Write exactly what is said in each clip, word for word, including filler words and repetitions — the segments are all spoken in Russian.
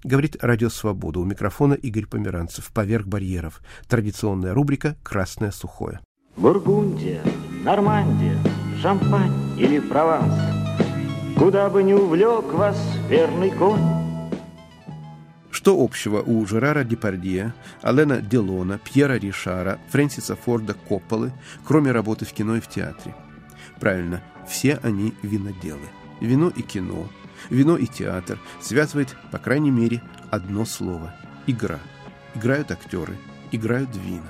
Говорит Радио Свобода. У микрофона Игорь Померанцев. «Поверх барьеров». Традиционная рубрика «Красное сухое». Бургундия, Нормандия, Шампань или Прованс. Куда бы ни увлек вас верный конь. Что общего у Жерара Депардье, Алена Делона, Пьера Ришара, Фрэнсиса Форда Копполы, кроме работы в кино и в театре? Правильно, все они виноделы. Вино и кино, вино и театр связывает, по крайней мере, одно слово – игра. Играют актеры, играют вина.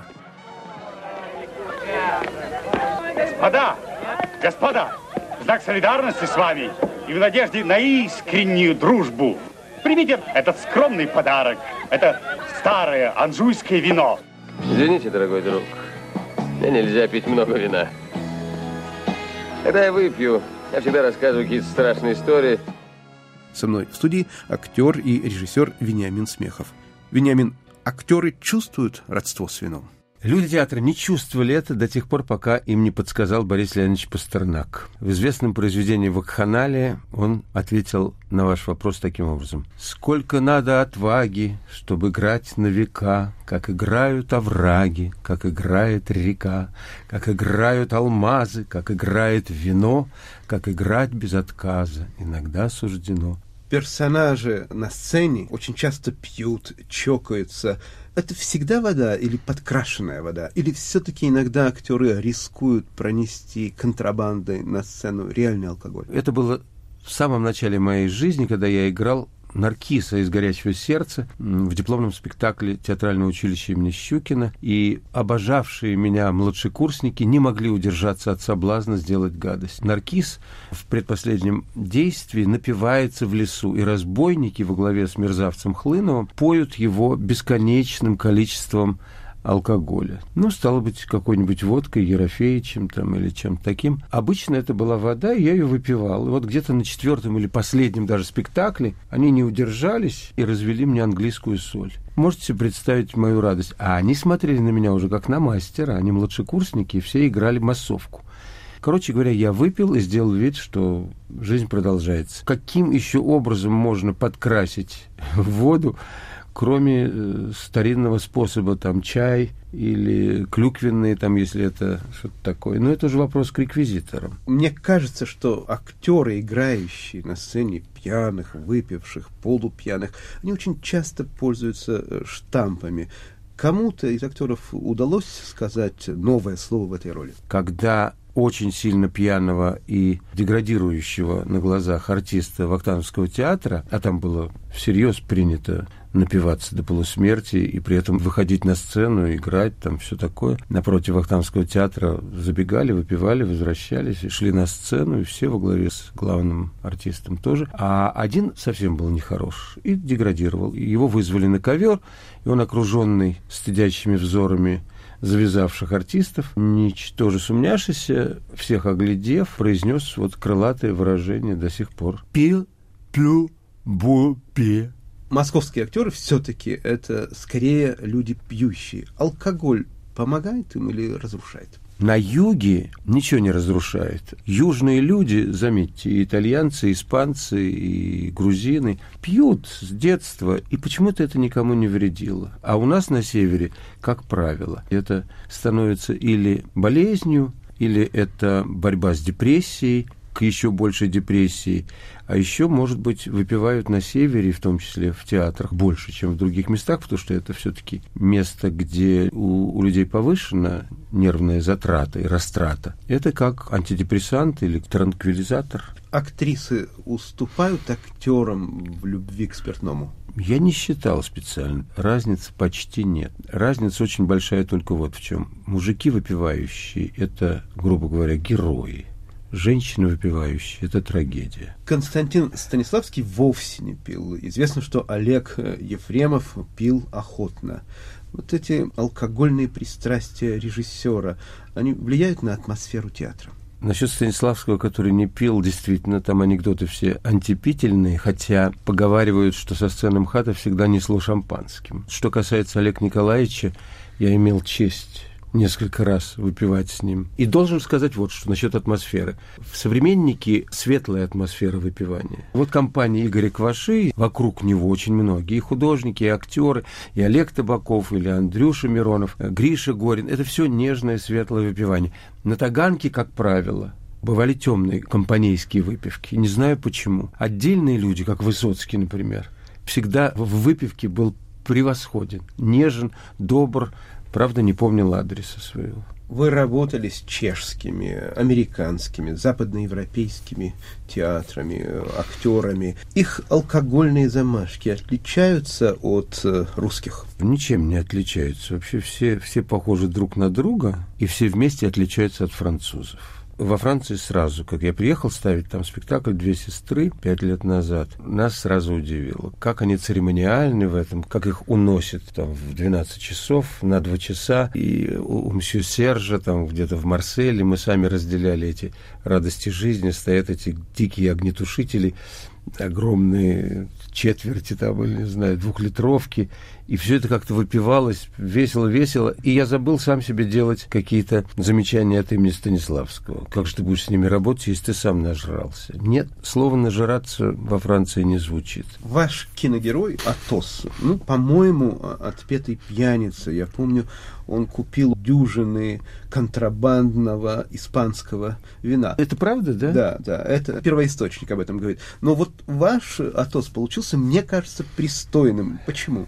Господа, господа, в знак солидарности с вами и в надежде на искреннюю дружбу примите этот скромный подарок. Это старое анжуйское вино. Извините, дорогой друг, мне нельзя пить много вина. Когда я выпью, я всегда рассказываю какие-то страшные истории. Со мной в студии актер и режиссер Вениамин Смехов. Вениамин, актеры чувствуют родство с вином? Люди театра не чувствовали это до тех пор, пока им не подсказал Борис Леонидович Пастернак. В известном произведении «Вакханалия» он ответил на ваш вопрос таким образом. «Сколько надо отваги, чтобы играть на века, как играют овраги, как играет река, как играют алмазы, как играет вино, как играть без отказа иногда суждено». Персонажи на сцене очень часто пьют, чокаются. Это всегда вода или подкрашенная вода? Или все-таки иногда актеры рискуют пронести контрабандой на сцену реальный алкоголь? Это было в самом начале моей жизни, когда я играл Наркиса из «Горячего сердца» в дипломном спектакле театрального училища имени Щукина, и обожавшие меня младшекурсники не могли удержаться от соблазна сделать гадость. Наркис в предпоследнем действии напивается в лесу, и разбойники во главе с мерзавцем Хлыновым поют его бесконечным количеством алкоголя. Ну, стало быть, какой-нибудь водкой, Ерофеичем там или чем-то таким. Обычно это была вода, и я ее выпивал. И вот где-то на четвертом или последнем даже спектакле они не удержались и развели мне английскую соль. Можете себе представить мою радость? А они смотрели на меня уже как на мастера, они младшекурсники, и все играли массовку. Короче говоря, я выпил и сделал вид, что жизнь продолжается. Каким еще образом можно подкрасить воду, кроме э, старинного способа, там, чай или клюквенные, там, если это что-то такое. Но это уже вопрос к реквизиторам. Мне кажется, что актеры, играющие на сцене пьяных, выпивших, полупьяных, они очень часто пользуются штампами. Кому-то из актеров удалось сказать новое слово в этой роли? Когда очень сильно пьяного и деградирующего на глазах артиста Вахтанговского театра, а там было всерьез принято напиваться до полусмерти и при этом выходить на сцену, играть, там все такое. Напротив Вахтанговского театра забегали, выпивали, возвращались, и шли на сцену, и все во главе с главным артистом тоже. А один совсем был нехорош и деградировал. Его вызвали на ковер, и он, окруженный стыдящими взорами завязавших артистов, ничтоже сумняшися, всех оглядев, произнес вот крылатое выражение до сих пор. «Пил, плю, бу, пе». Московские актеры все-таки это скорее люди пьющие. Алкоголь помогает им или разрушает? На юге ничего не разрушает. Южные люди, заметьте, и итальянцы, и испанцы, и грузины, пьют с детства, и почему-то это никому не вредило. А у нас на севере, как правило, это становится или болезнью, или это борьба с депрессией, к еще большей депрессии. А еще, может быть, выпивают на севере, в том числе в театрах, больше, чем в других местах, потому что это все-таки место, где у, у людей повышена нервная затрата и растрата. Это как антидепрессант или транквилизатор. Актрисы уступают актерам в любви к спиртному? Я не считал специально. Разницы почти нет. Разница очень большая только вот в чем. Мужики выпивающие – это, грубо говоря, герои. Женщины выпивающие – это трагедия. Константин Станиславский вовсе не пил. Известно, что Олег Ефремов пил охотно. Вот эти алкогольные пристрастия режиссера, они влияют на атмосферу театра? Насчет Станиславского, который не пил, действительно, там анекдоты все антипительные, хотя поговаривают, что со сцены МХАТа всегда несло шампанским. Что касается Олега Николаевича, я имел честь несколько раз выпивать с ним. И должен сказать вот что насчет атмосферы. В «Современнике» светлая атмосфера выпивания. Вот компания Игоря Кваши, вокруг него очень многие, и художники, и актеры, и Олег Табаков, или Андрюша Миронов, Гриша Горин. Это все нежное, светлое выпивание. На Таганке, как правило, бывали темные компанейские выпивки. Не знаю почему. Отдельные люди, как Высоцкий, например, всегда в выпивке был превосходен, нежен, добр. Правда, не помнил адреса своего. Вы работали с чешскими, американскими, западноевропейскими театрами, актерами. Их алкогольные замашки отличаются от русских? Ничем не отличаются. Вообще все, все похожи друг на друга, и все вместе отличаются от французов. Во Франции сразу, как я приехал ставить там спектакль «Две сестры» пять лет назад, нас сразу удивило, как они церемониальны в этом, как их уносят там в двенадцать часов, на два часа. И у, у мсье Сержа там где-то в Марселе мы сами разделяли эти радости жизни, стоят эти дикие огнетушители, огромные четверти там, или, не знаю, двухлитровки, и все это как-то выпивалось весело-весело, и я забыл сам себе делать какие-то замечания от имени Станиславского. Как же ты будешь с ними работать, если ты сам нажрался? Нет, слово «нажраться» во Франции не звучит. Ваш киногерой Атос, ну, по-моему, отпетый пьяница. Я помню, он купил дюжины контрабандного испанского вина. Это правда, да? Да, да, это первоисточник об этом говорит. Но вот ваш Атос получился, мне кажется, пристойным. Почему?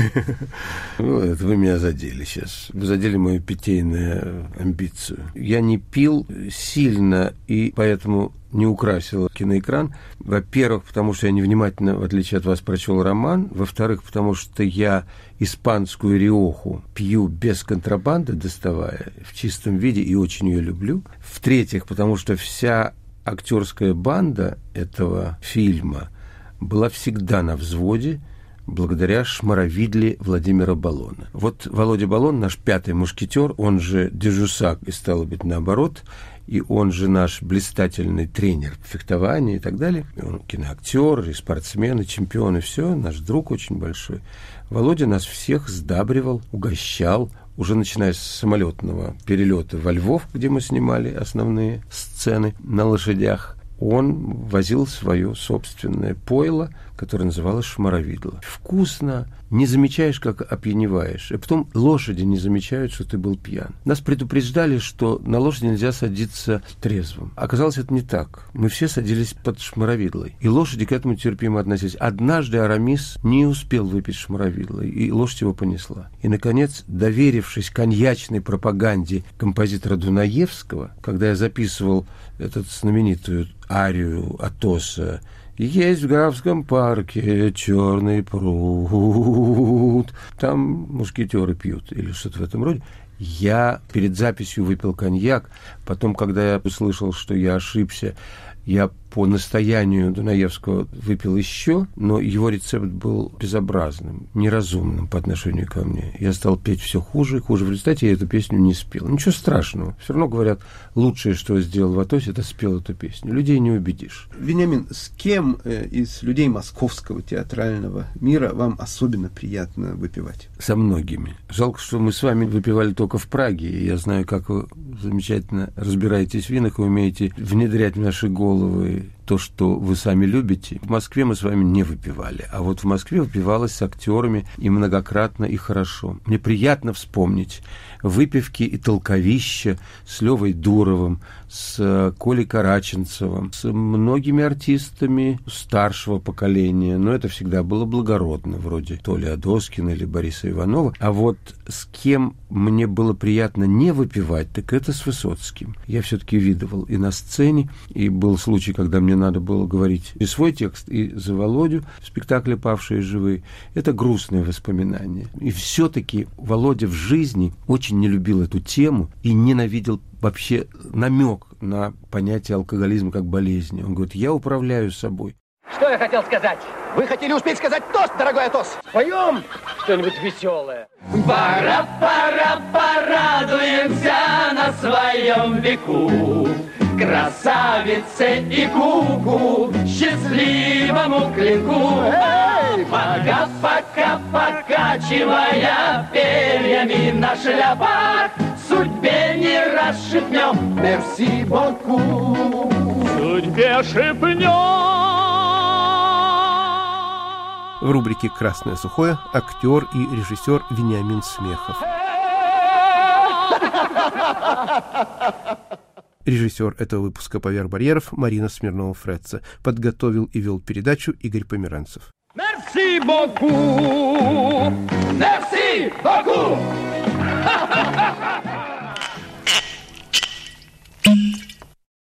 Вот, вы меня задели сейчас. Вы задели мою питейную амбицию. Я не пил сильно, и поэтому не украсил киноэкран. Во-первых, потому что я невнимательно, в отличие от вас, прочел роман. Во-вторых, потому что я испанскую риоху пью без контрабанды, доставая, в чистом виде, и очень ее люблю. В-третьих, потому что вся актерская банда этого фильма была всегда на взводе, благодаря шмаровидле Владимира Баллона. Вот Володя Баллон, наш пятый мушкетер, он же Дежусак, и стало быть наоборот, и он же наш блистательный тренер по фехтованию и так далее. Он киноактер, и спортсмен, и чемпион, и все, наш друг очень большой. Володя нас всех сдабривал, угощал, уже начиная с самолетного перелета во Львов, где мы снимали основные сцены на лошадях. Он возил свое собственное пойло, которое называлось шмаровидло. Вкусно, не замечаешь, как опьяневаешь. И потом лошади не замечают, что ты был пьян. Нас предупреждали, что на лошади нельзя садиться трезвым. Оказалось, это не так. Мы все садились под шмаровидлой. И лошади к этому терпимо относились. Однажды Арамис не успел выпить шмаровидло, и лошадь его понесла. И, наконец, доверившись коньячной пропаганде композитора Дунаевского, когда я записывал эту знаменитую арию Атоса «Есть в Графском парке черный пруд», там мушкетеры пьют или что-то в этом роде. Я перед записью выпил коньяк, потом, когда я услышал, что я ошибся, я по настоянию Дунаевского выпил еще, но его рецепт был безобразным, неразумным по отношению ко мне. Я стал петь все хуже и хуже. В результате я эту песню не спел. Ничего страшного. Все равно говорят, лучшее, что сделал в Атосе, это спел эту песню. Людей не убедишь. Вениамин, с кем э, из людей московского театрального мира вам особенно приятно выпивать? Со многими. Жалко, что мы с вами выпивали только в Праге. И я знаю, как вы замечательно разбираетесь в винах и умеете внедрять в наши головы то, что вы сами любите. В Москве мы с вами не выпивали, а вот в Москве выпивалось с актерами и многократно, и хорошо. Мне приятно вспомнить выпивки и толковища с Левой Дуровым, с Колей Караченцевым, с многими артистами старшего поколения, но это всегда было благородно, вроде Толи Адоскина или Бориса Иванова. А вот с кем мне было приятно не выпивать, так это с Высоцким. Я все-таки видывал и на сцене, и был случай, когда мне надо было говорить и свой текст, и за Володю в спектакле «Павшие живые». Это грустное воспоминание. И все-таки Володя в жизни очень не любил эту тему и ненавидел вообще намек на понятие алкоголизма как болезни. Он говорит, я управляю собой. Что я хотел сказать? Вы хотели успеть сказать тост, дорогой Атос? Поем что-нибудь веселое. Пора, пора, порадуемся на своем веку. Красавице и куку, счастливому клинку. Пока, пока, покачивая перьями на шляпах, судьба сейчас шепнем «Мерси боку». Судьбе шепнем. В рубрике «Красное сухое» актер и режиссер Вениамин Смехов. Режиссер этого выпуска «Поверх барьеров» Марина Смирнова-Фретца. Подготовил и вел передачу Игорь Померанцев. Merci beaucoup! Merci beaucoup!